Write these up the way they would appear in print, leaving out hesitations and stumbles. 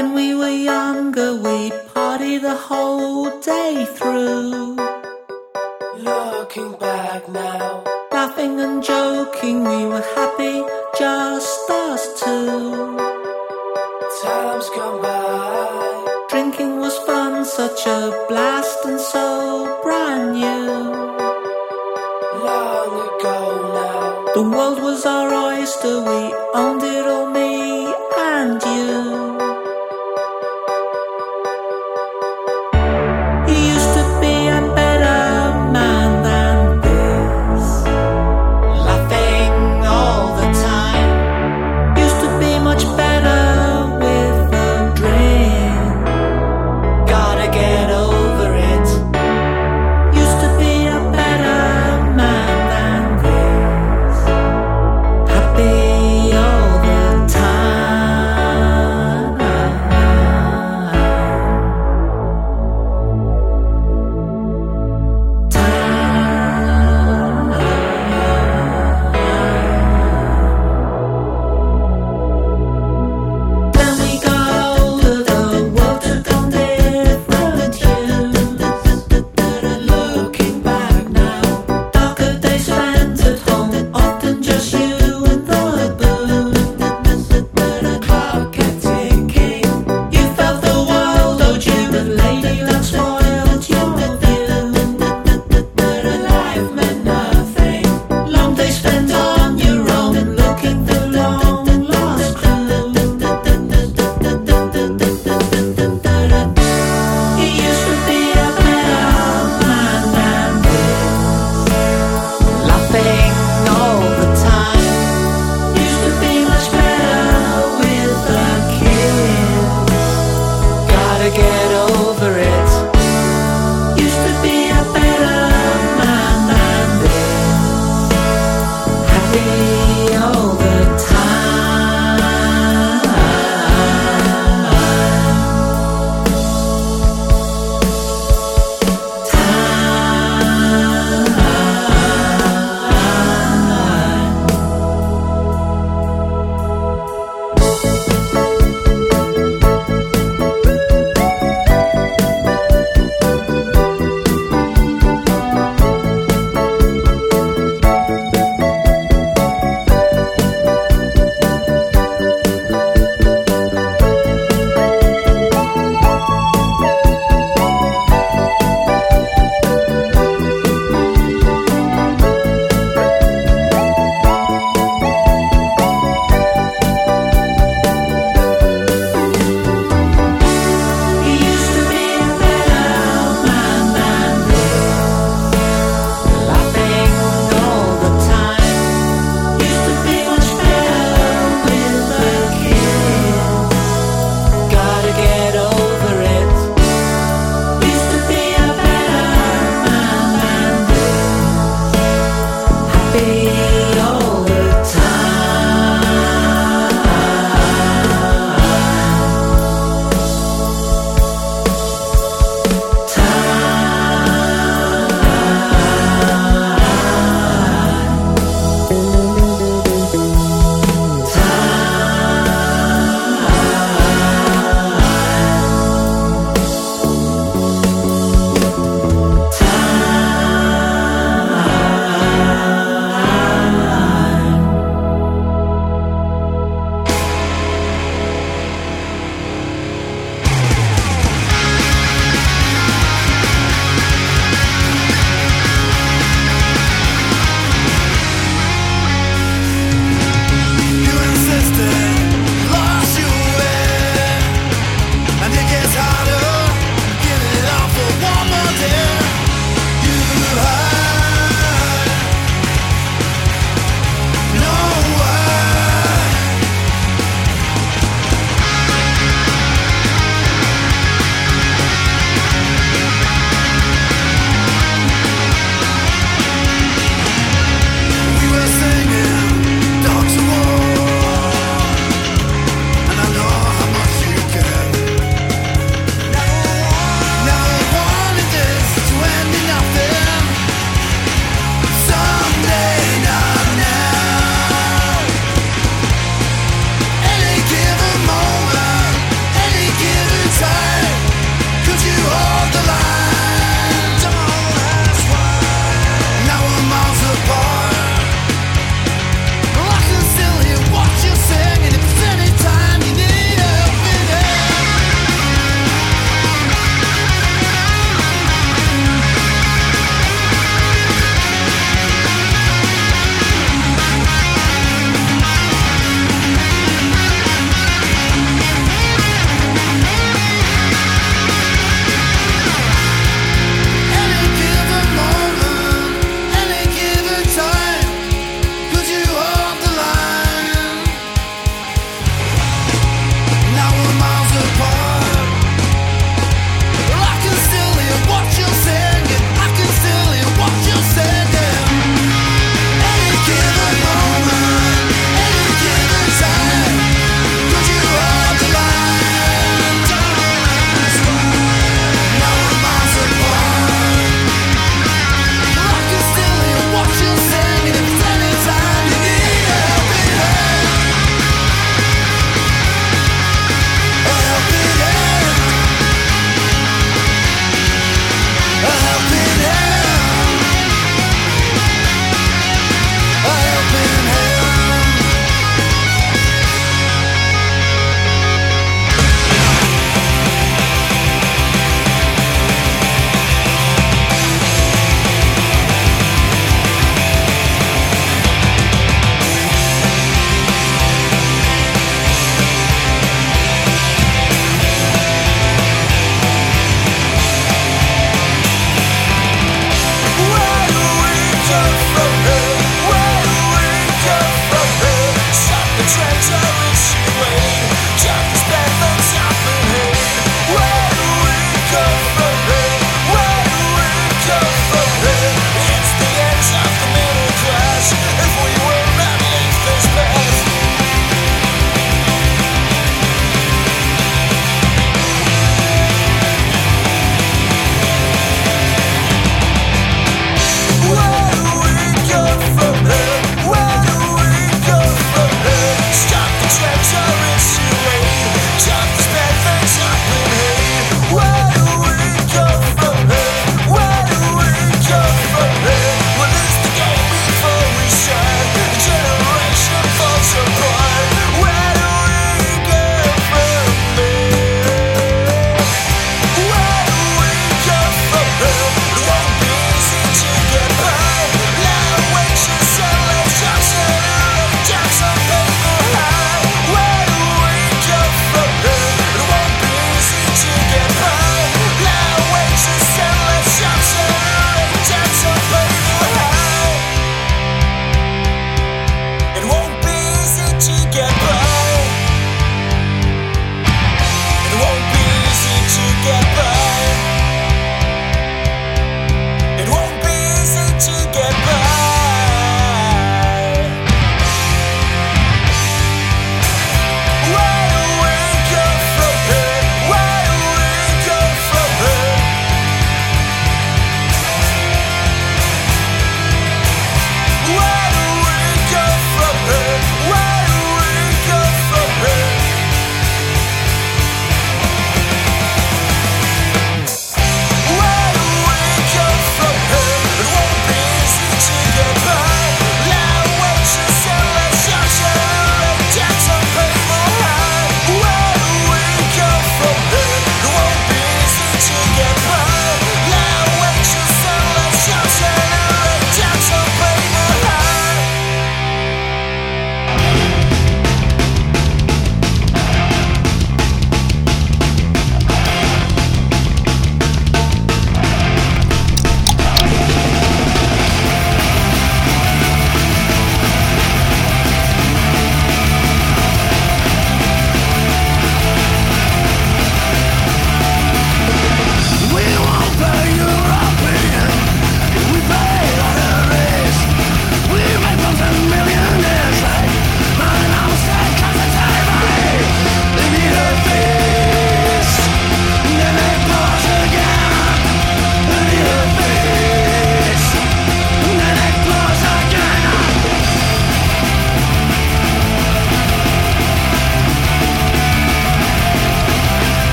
When we were younger, we'd party the whole day through. Looking back now, Laughing and joking, we were happy, just us two. time's gone by. Drinking was fun, such a blast and so brand new. Long ago now, The world was our oyster, we owned it all, me and you. You used to be a better man than this, laughing all the time. Used to be much better with a drink. Gotta get over it. Used to be a better man than this, happy all the time.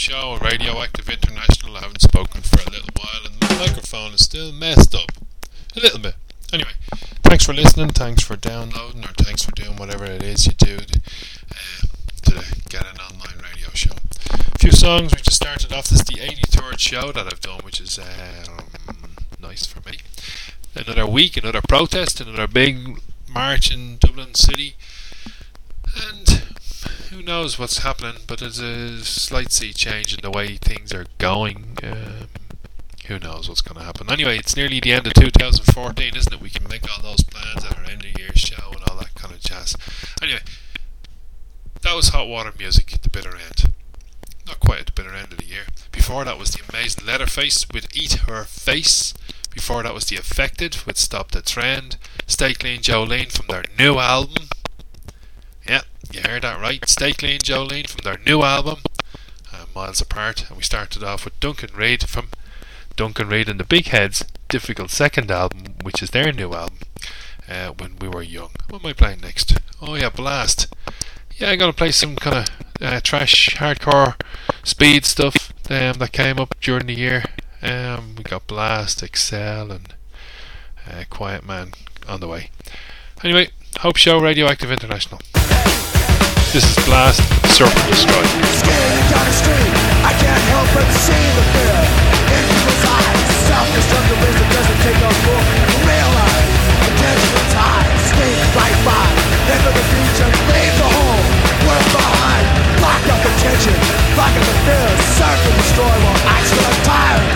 show on Radioactive International. I haven't spoken for a little while and the microphone is still messed up. A little bit. Anyway, thanks for listening, thanks for downloading, or thanks for doing whatever it is you do to get an online radio show. A few songs we just started off. This is the 83rd show that I've done, which is nice for me. Another week, another protest, another big march in Dublin City, and who knows what's happening, but there's a slight sea change in the way things are going. Who knows what's going to happen. Anyway, it's nearly the end of 2014, isn't it? We can make all those plans at our end of year show and all that kind of jazz. Anyway, that was Hot Water Music at the bitter end. Not quite at the bitter end of the year. Before that was the amazing Leatherface with Eat Her Face. Before that was The Affected with Stop the Trend. Stay Clean Jolene from their new album. Yeah, you heard that right. Stay Clean Jolene from their new album, Miles Apart. And we started off with Duncan Reid from Duncan Reid and the Big Heads' difficult second album, which is their new album, When We Were Young. What am I playing next? Oh yeah, Blast. Yeah, I'm going to play some kind of trash, hardcore, speed stuff that came up during the year. We got Blast, Excel and Quiet Man on the way. Anyway, Hope Show, Radioactive International. This is Blast, Circle Destroy. Skating down the street, I can't help but see the fear in people's eyes. Self-destructive wisdom doesn't take no fool. Realize attention's high. Skate right by, enter the future, leave the home. Work behind, lock up the tension, lock up the fear, surf and destroy while I still am tired.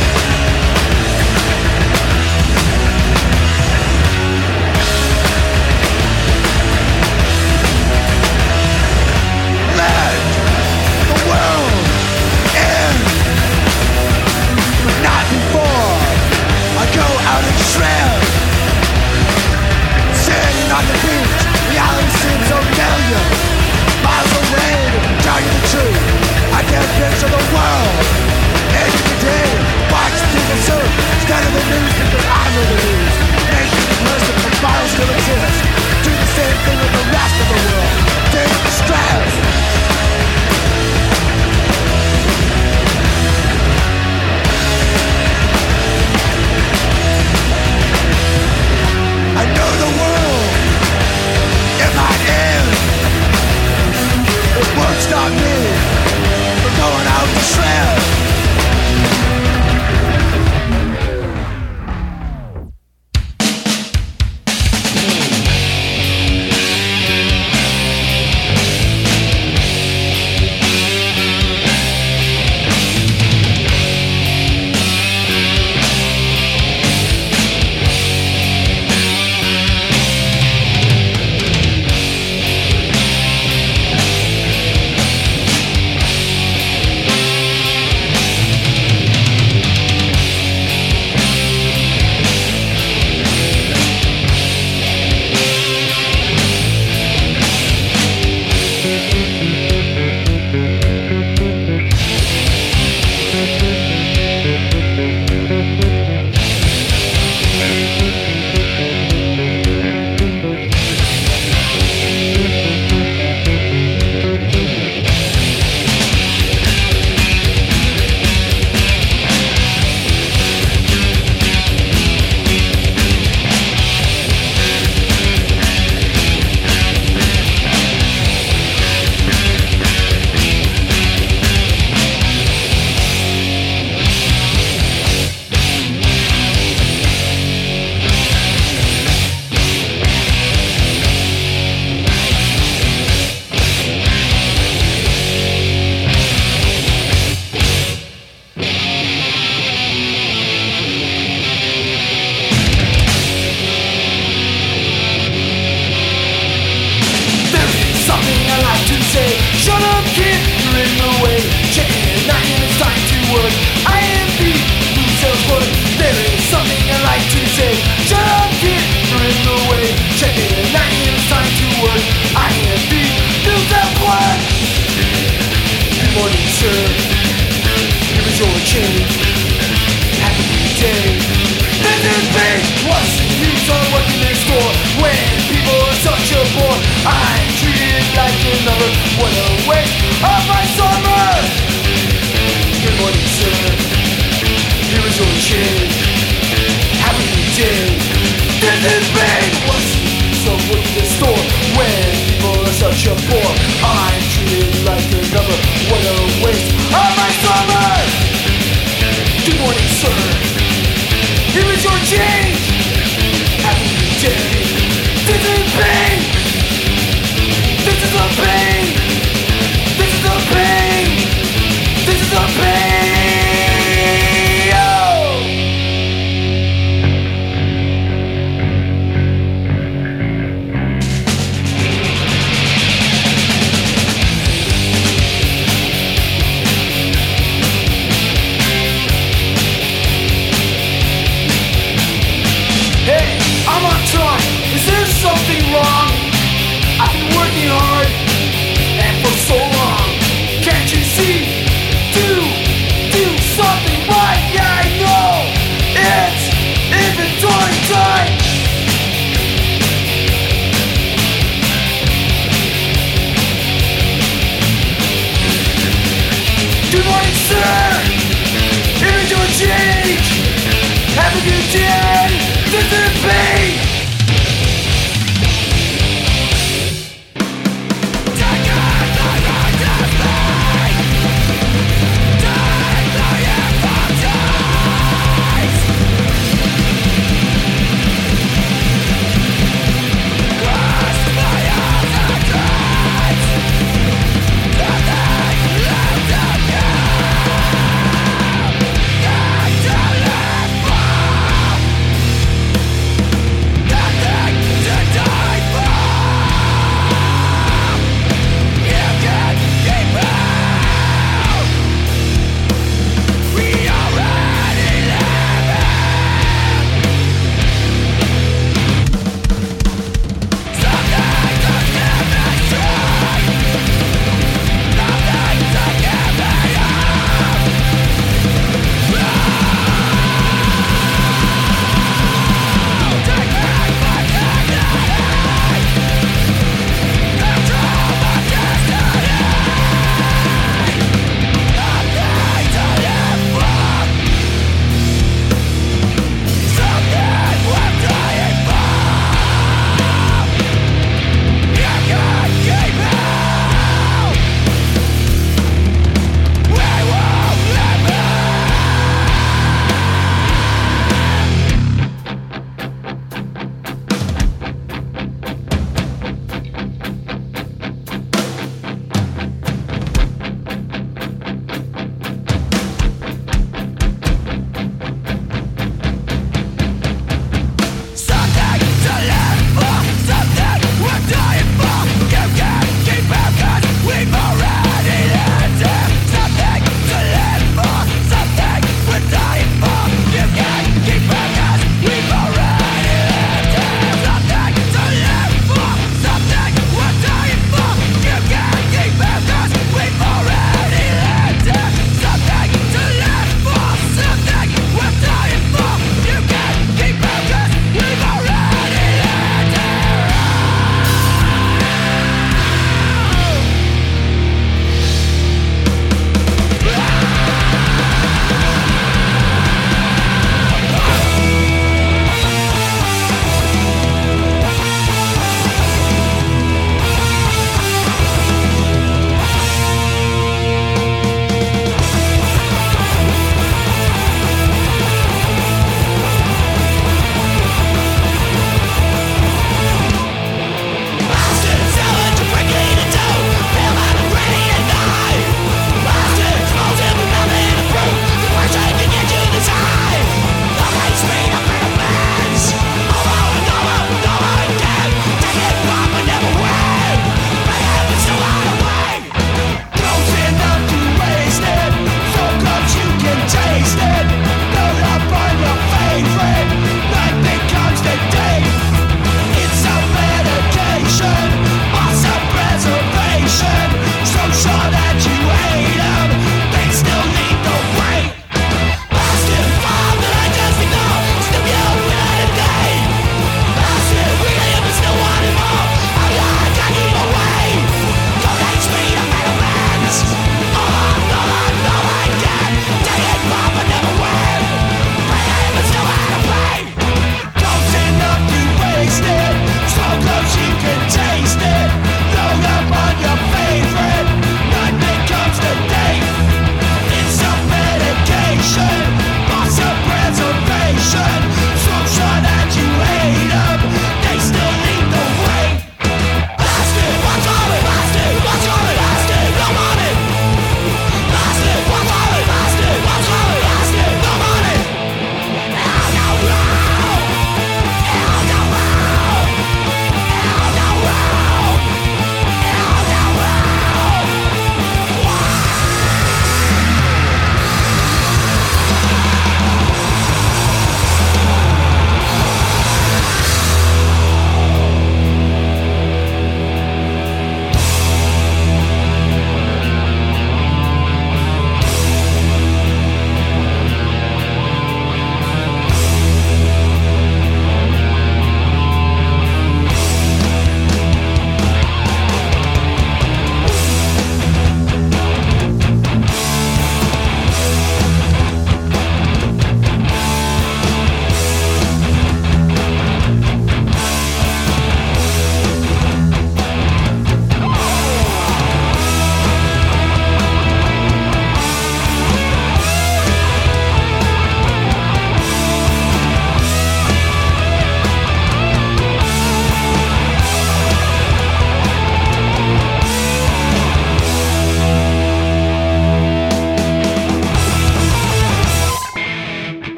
Let the world end, but not before I go out and shred. Sitting on the beach, reality seems so familiar. Miles away, telling you the truth, I can't picture the world ending today. Watch people serve, instead of the news, because I know the news. Nation and person from bottles still exist. Do the same thing with the rest of the world. Take the stress. I know the world in my end. It won't stop me from going out to shred. I'm treated like another. What a waste of my summer. Good morning, sir. Here is your change. Have a good day. This is pain. What's so good in the store when people are such a bore? I'm treated like a number. What a waste of my summer. Good morning, sir. Here is your change. Have a good day. This is pain. This is the pain. This is the pain. This is the pain. Oh. Hey, I'm on time. Is there something wrong? I've been working hard and for so long. Can't you see? Do something right. Yeah, I know. It's inventory time. Good morning, sir. Here is your change. Have a good day. This is pain.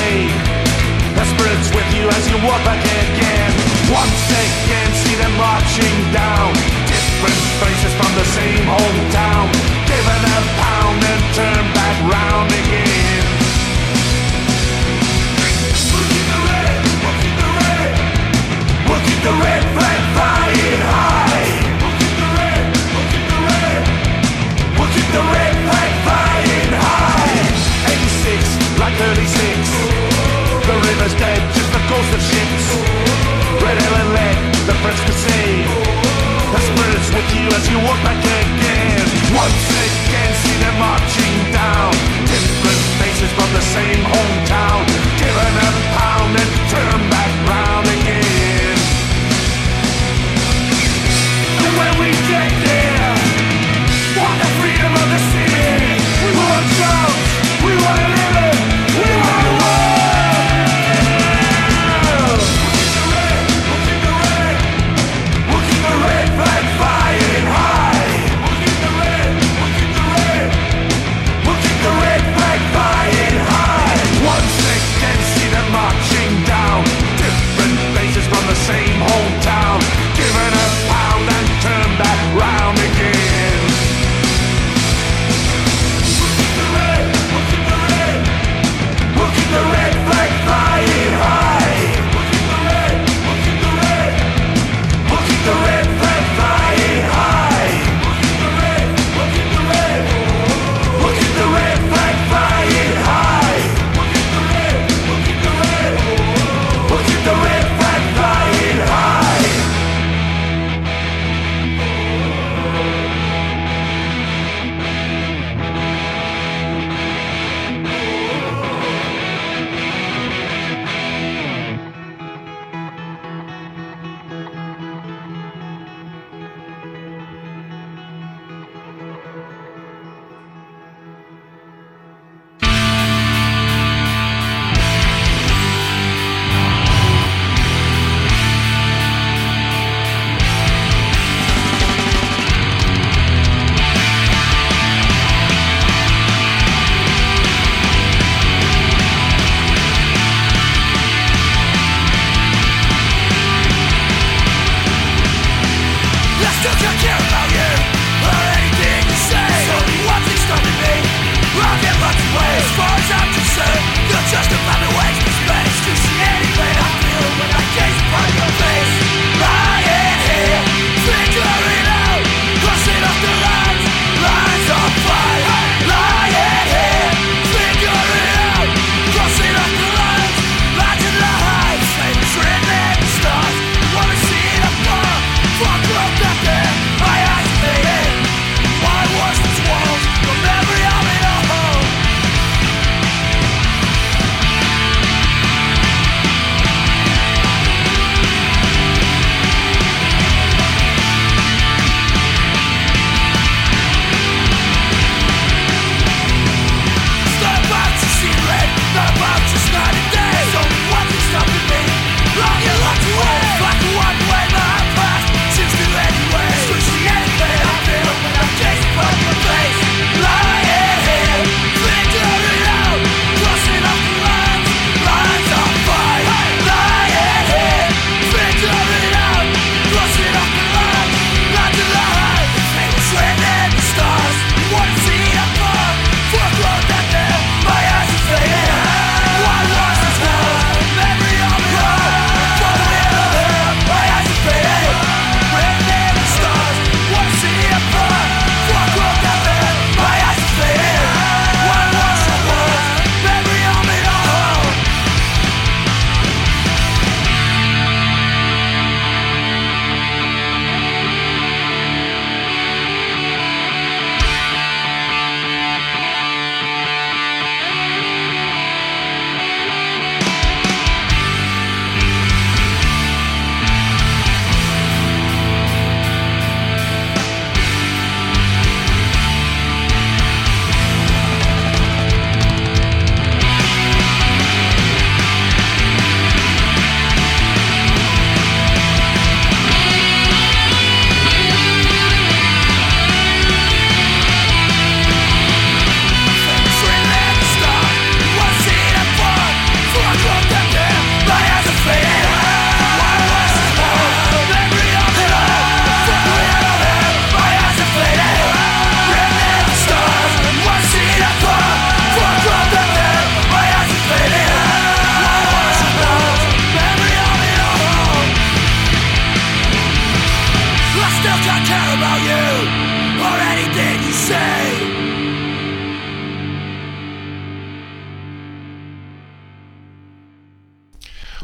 say. The spirit's with you as you walk back again. Once again, see them marching down. Different faces from the same hometown. Given a pound and turn back round again. We'll keep the red, we'll keep the red. We'll keep the red flag flying high. We'll keep the red, we'll keep the red. We'll keep the red flag flying high. 86, like 36. The river's dead, just the ghost of ships. Red Helen let the French crusade. The spirit's with you as you walk back again. Once again, see them marching down. Different faces from the same hometown. Given a pound and turn back round again. And when we get there, want the freedom of the city. We want jobs, we want to live it, we want to work.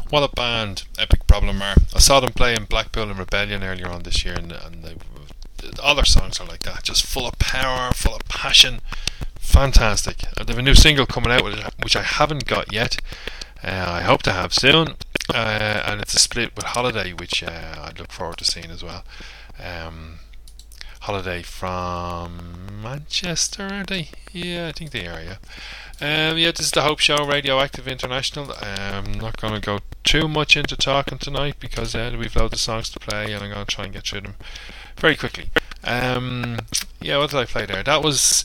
What a band, Epic Problem are. I saw them play in Blackpool and Rebellion earlier on this year, and all their songs are like that, just full of power, full of passion. Fantastic. They have a new single coming out, which I haven't got yet. I hope to have soon. And it's a split with Holiday, which I look forward to seeing as well. Holiday from Manchester, are they? Yeah, I think they are, yeah. This is the Hope Show, Radioactive International. I'm not going to go too much into talking tonight because we've loads of songs to play and I'm going to try and get through them very quickly. What did I play there? That was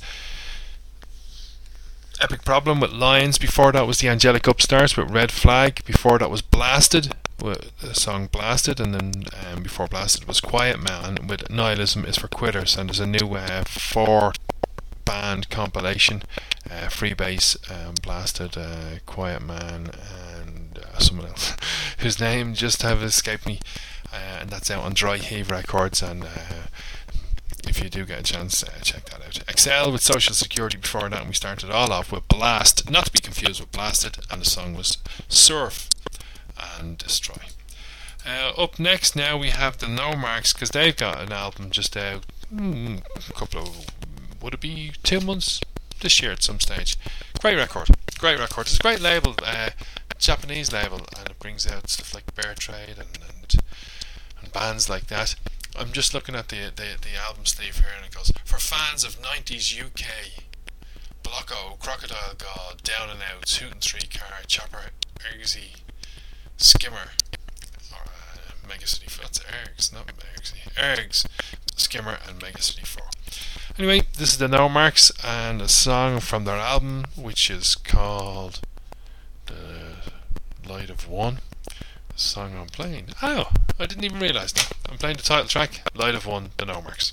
Epic Problem with Lions. Before that was the Angelic Upstarts with Red Flag. Before that was Blasted with the song Blasted, and then before Blasted was Quiet Man with Nihilism is for Quitters. And there's a new 4-band compilation, Freebase, Blasted, Quiet Man, and someone else whose name just have escaped me, and that's out on Dry Heave Records. And if you do get a chance, check that out. Excel with Social Security before that, and we started all off with Blast, not to be confused with Blasted, and the song was Surf and Destroy. Up next now we have the No Marks, because they've got an album just out a couple of, would it be 2 months this year at some stage. Great record. It's a great label, Japanese label, and it brings out stuff like Bear Trade and bands like that. I'm just looking at the album sleeve here, and it goes, for fans of 90s UK, Blocko, Crocodile God, Down and Out, Hootin' 3 Car, Chopper, Ergsy, Skimmer, or Megacity 4. That's Ergs, not Ergsy. Ergs, Skimmer, and Megacity 4. Anyway, this is the No Marks, and a song from their album, which is called The Light of One. The song I'm playing. Oh, I didn't even realise that. I'm playing the title track, Light of One, the No Marks.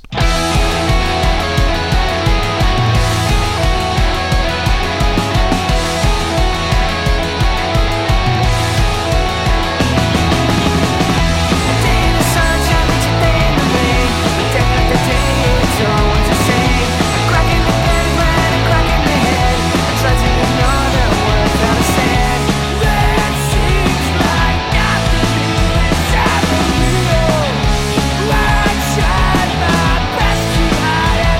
Shine my best to hide.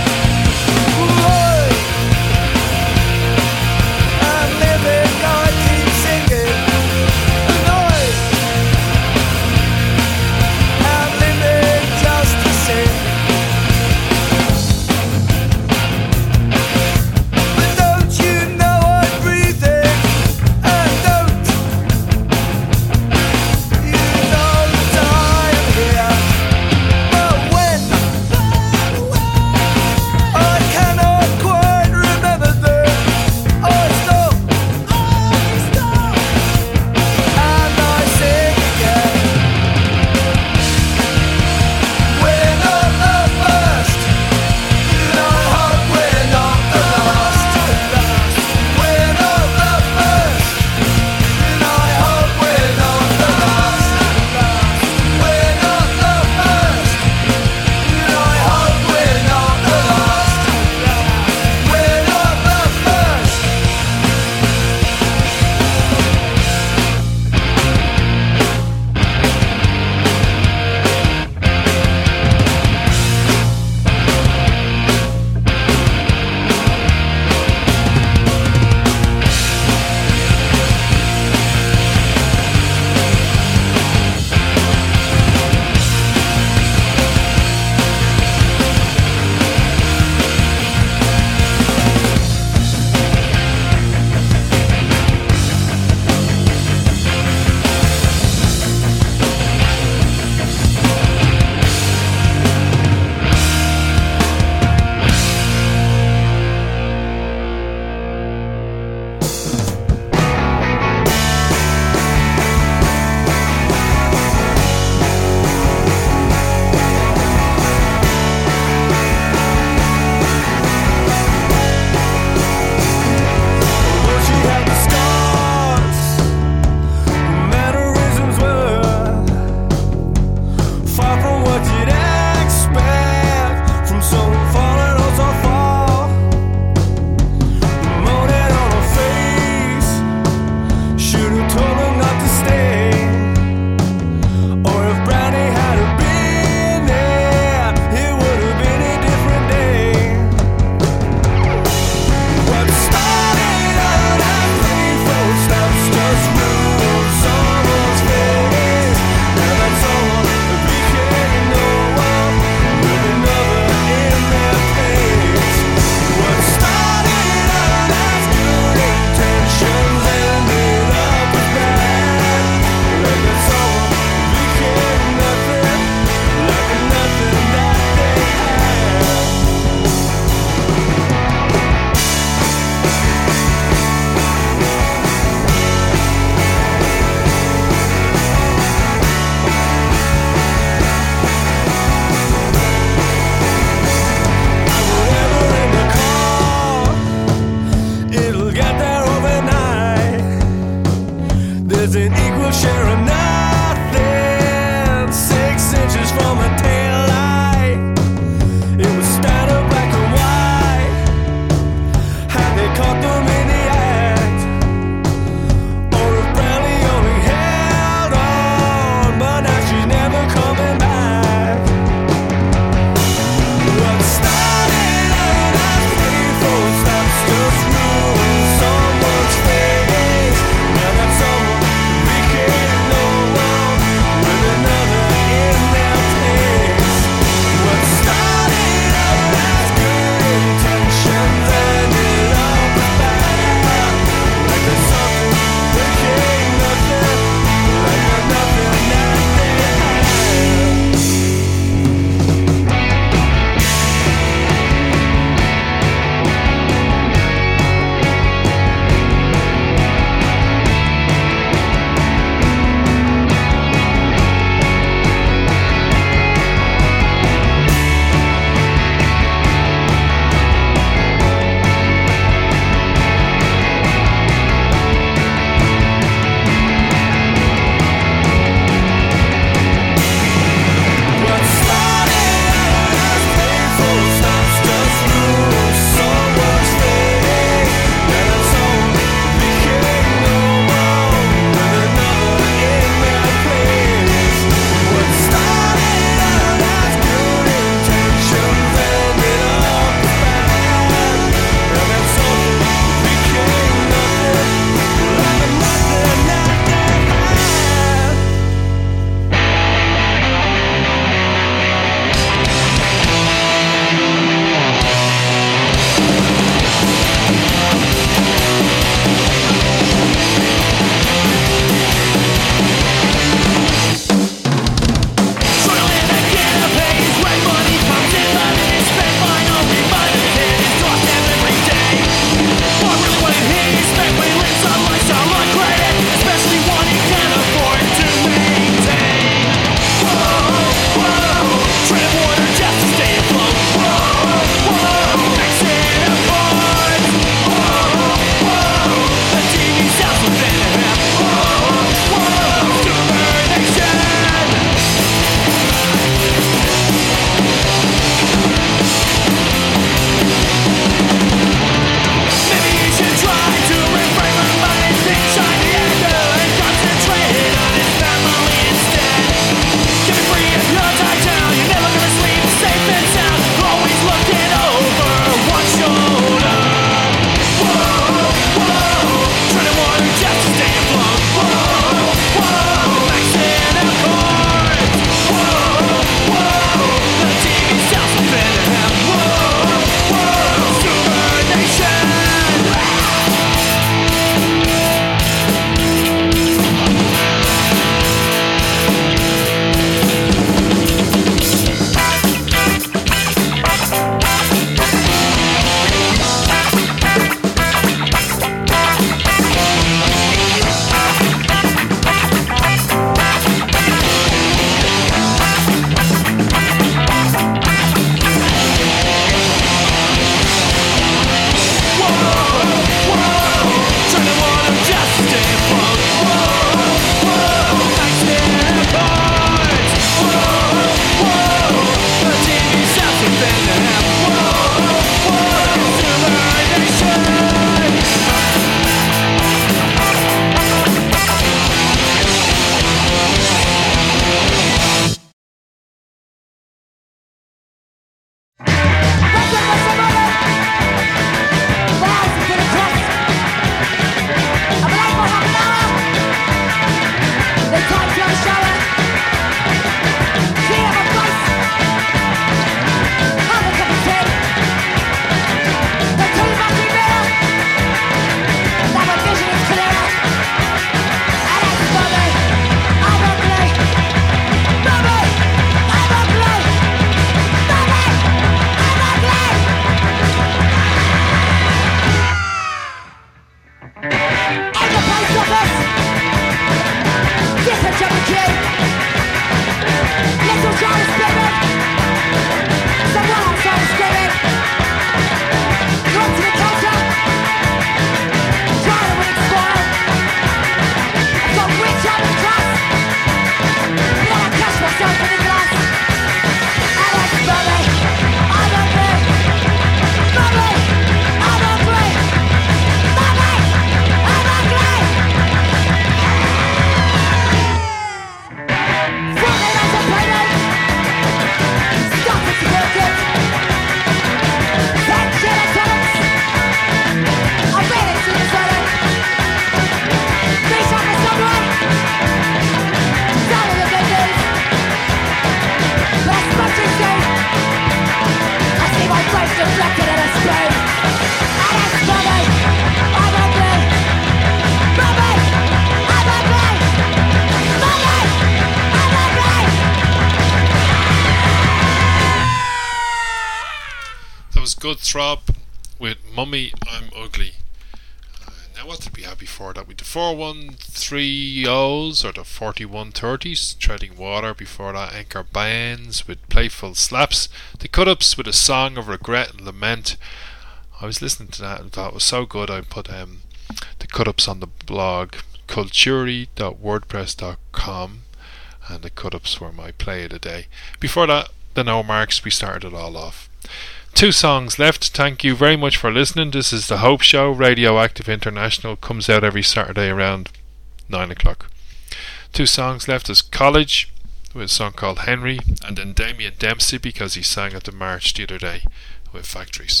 Good Throb with Mummy I'm Ugly. Now what did we have before that? We had the 4130s or the 4130s, Treading Water. Before that, Anchor Bands with Playful Slaps. The Cut-Ups with A Song of Regret and Lament. I was listening to that and thought it was so good I put the Cut-Ups on the blog culturi.wordpress.com, and the Cut-Ups were my play of the day. Before that, the No Marks, we started it all off. 2 songs left. Thank you very much for listening. This is The Hope Show. Radioactive International comes out every Saturday around 9 o'clock. 2 songs left is College with a song called Henry, and then Damien Dempsey because he sang at the march the other day with Factories.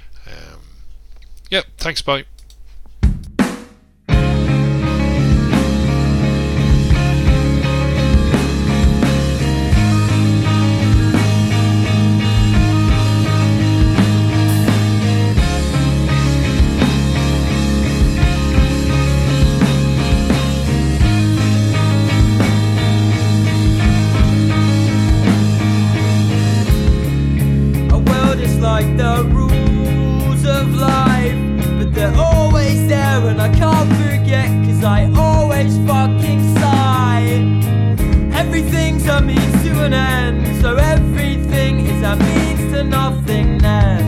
Yep, thanks, bye. Like the rules of life, but they're always there and I can't forget, cause I always fucking sigh. Everything's a means to an end, so everything is a means to nothingness.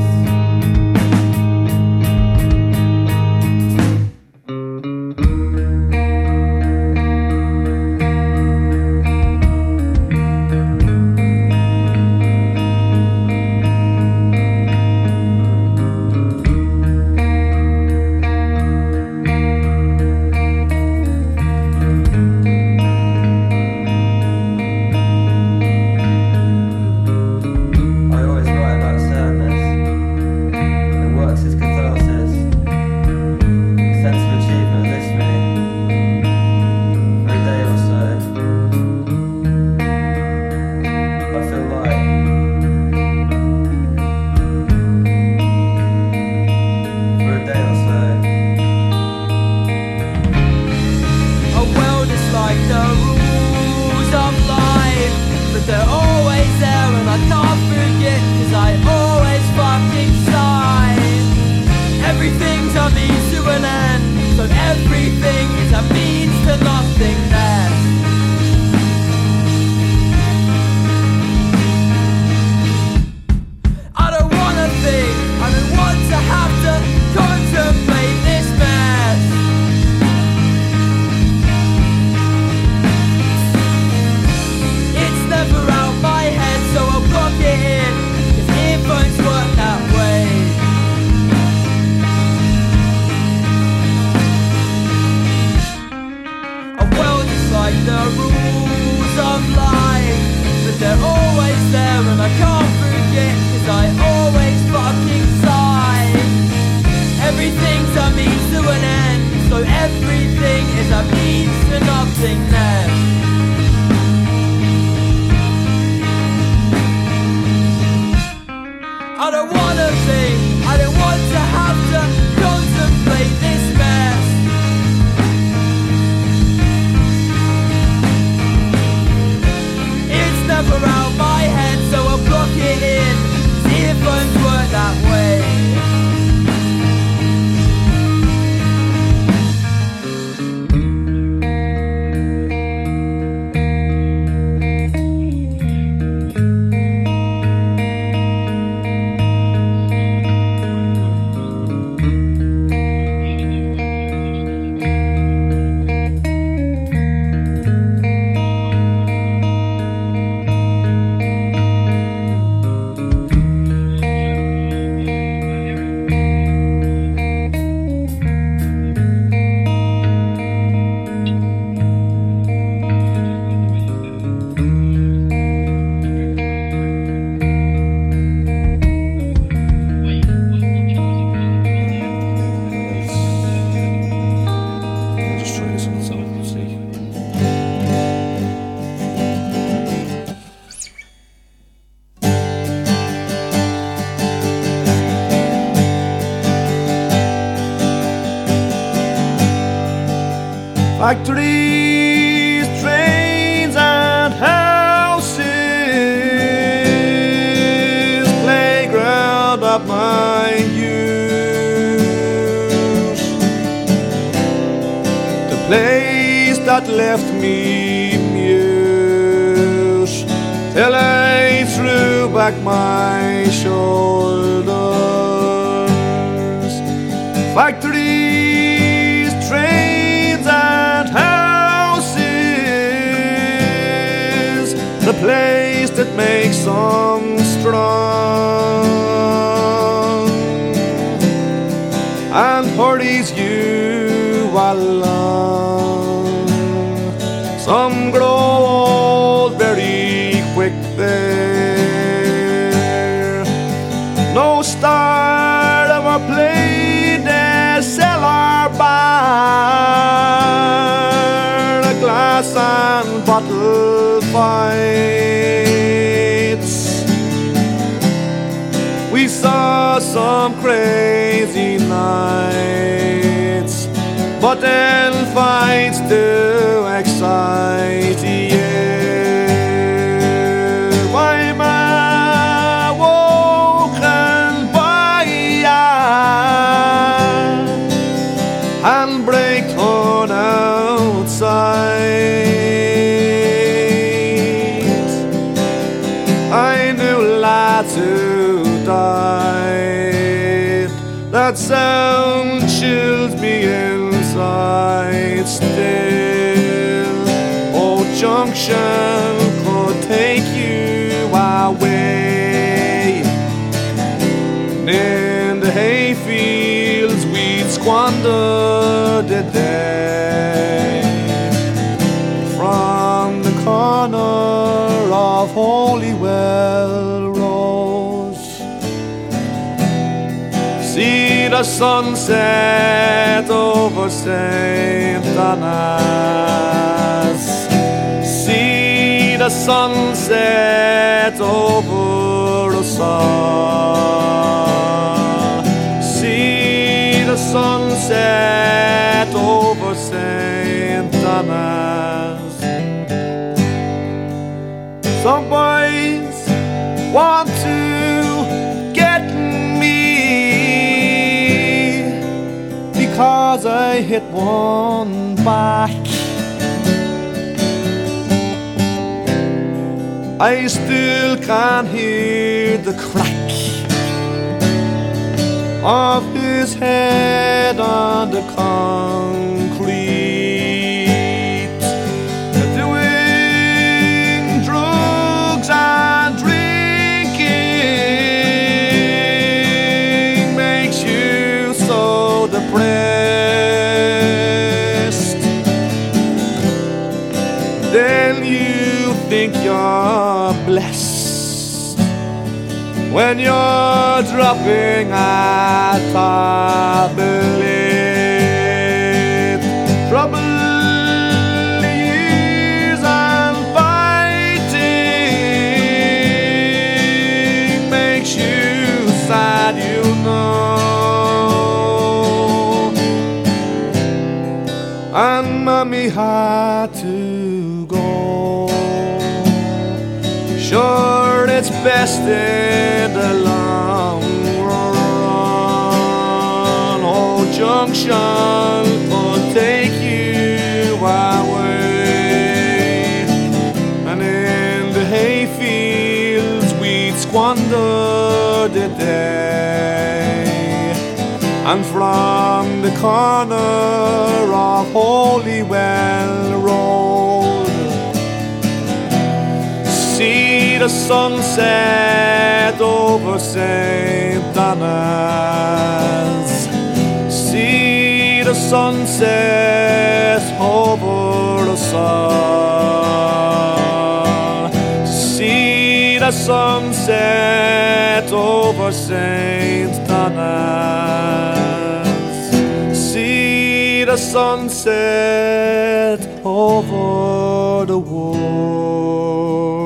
Factories, trains and houses, playground of my youth, the place that left me mute till I threw back my shoulders. Factories, trains and houses, the place that makes some strong and hurries you along. Some grow old very quick there. No star ever played their cellar bar, a glass and bottle fights. We saw some crazy nights, but then fights to excite, yeah. Why am I woken by handbrake torn outside? I knew lads who died. That sound chills me inside still. Old Junction could take you away. In the hayfields we'd squander the day. From the corner of Holywell Rose, see the sunset over St. Anna's. See the sunset over us all. See the sunset over St. Anna's. Some boys want to get me because I hit one back. I still can hear the crack of his head on the concrete. Doing drugs and drinking makes you so depressed. Then you think you're blessed when you're dropping a tablet. Trouble, years and fighting makes you sad, you know. And mommy had to go. Sure, it's best in the long run. Old Junction will take you away, and in the hayfields we'd squander the day. And from the corner of Holywell Road, see the sunset over St. Anna's. See the sunset over us all. See the sunset over St. Anna's. See the sunset over the world.